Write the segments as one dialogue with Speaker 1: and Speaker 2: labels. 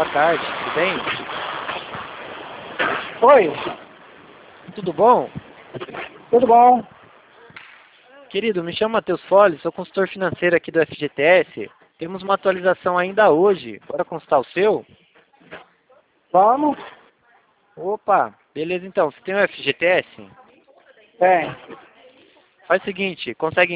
Speaker 1: boa tarde, tudo bem?
Speaker 2: Oi,
Speaker 1: Tudo bom?
Speaker 2: tudo bom?
Speaker 1: Querido, me chamo Matheus Folli, sou consultor financeiro aqui do FGTS. Temos uma atualização ainda hoje. Bora consultar o seu?
Speaker 2: Vamos?
Speaker 1: Opa, beleza então. Você tem o FGTS?
Speaker 2: Tem.
Speaker 1: Faz o seguinte, consegue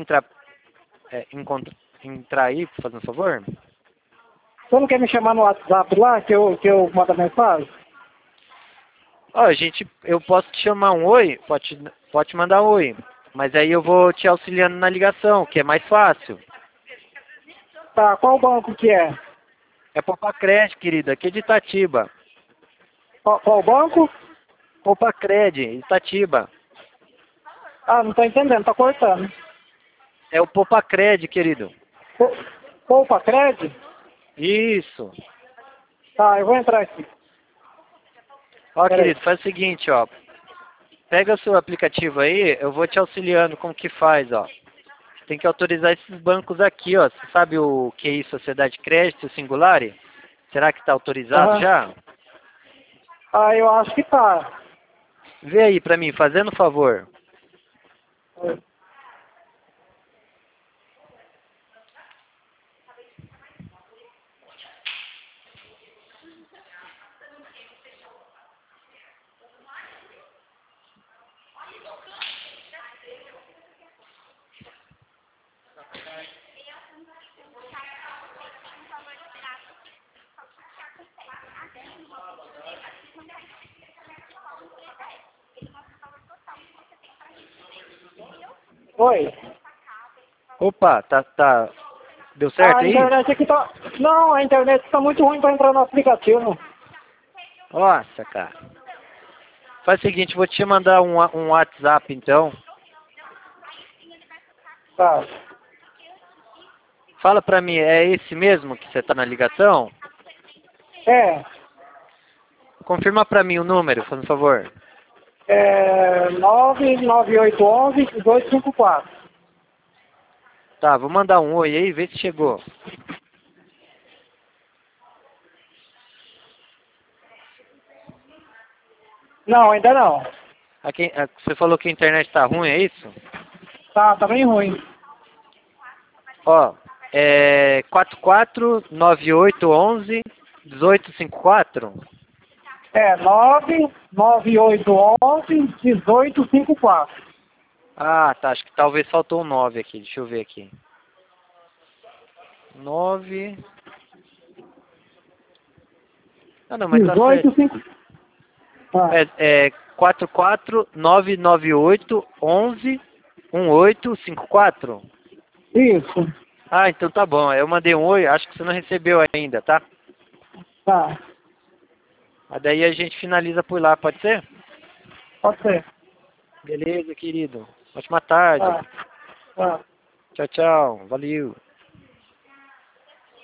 Speaker 1: entrar aí, fazendo um favor?
Speaker 2: Você não quer me chamar no WhatsApp lá, que eu mando a mensagem?
Speaker 1: Ó, eu posso te chamar um oi, pode te mandar um oi. Mas aí eu vou te auxiliando na ligação, que é mais fácil.
Speaker 2: Tá, qual banco que é?
Speaker 1: É Popacred, querida, aqui de Itatiba.
Speaker 2: Qual banco?
Speaker 1: Popacred, Itatiba.
Speaker 2: Ah, não tô entendendo, tá cortando.
Speaker 1: É o Popacred, querido.
Speaker 2: Poupa Cred?
Speaker 1: Isso.
Speaker 2: Tá, eu vou entrar aqui.
Speaker 1: Ó,
Speaker 2: Pera aí.
Speaker 1: querido, faz o seguinte, ó. Pega o seu aplicativo aí, eu vou te auxiliando como que faz, ó. Você tem que autorizar esses bancos aqui, ó. Você sabe o QI Sociedade de Crédito Singulare? Será que está autorizado
Speaker 2: Aham.
Speaker 1: já?
Speaker 2: Ah, eu acho que tá.
Speaker 1: Vê aí pra mim, fazendo um favor.
Speaker 2: Oi.
Speaker 1: Opa, deu
Speaker 2: Ah,
Speaker 1: certo
Speaker 2: a
Speaker 1: aí?
Speaker 2: internet aqui tá... Não, a internet tá muito ruim pra entrar no aplicativo.
Speaker 1: Nossa, cara. Faz o seguinte, vou te mandar um WhatsApp então.
Speaker 2: Tá.
Speaker 1: Fala pra mim, é esse mesmo que você tá na ligação?
Speaker 2: É.
Speaker 1: Confirma pra mim o número, por favor.
Speaker 2: É 99811-1854.
Speaker 1: Tá, vou mandar um oi aí, vê se chegou.
Speaker 2: Não, ainda não.
Speaker 1: Você falou que a internet tá ruim, é isso?
Speaker 2: Tá bem ruim.
Speaker 1: Ó, é 449811-1854?
Speaker 2: É 99811-1854.
Speaker 1: Ah, tá, acho que talvez faltou um 9 aqui, deixa eu ver aqui. 9... Ah, não, mas tá certo.
Speaker 2: 1854. Ah,
Speaker 1: É 44998111854?
Speaker 2: isso.
Speaker 1: Ah, então tá bom. Eu mandei um oi, acho que você não recebeu ainda, tá?
Speaker 2: Tá.
Speaker 1: Mas daí a gente finaliza por lá, pode ser?
Speaker 2: Pode ser.
Speaker 1: Beleza, querido. Ótima tarde.
Speaker 2: Tá. Tá.
Speaker 1: Tchau, tchau. Valeu.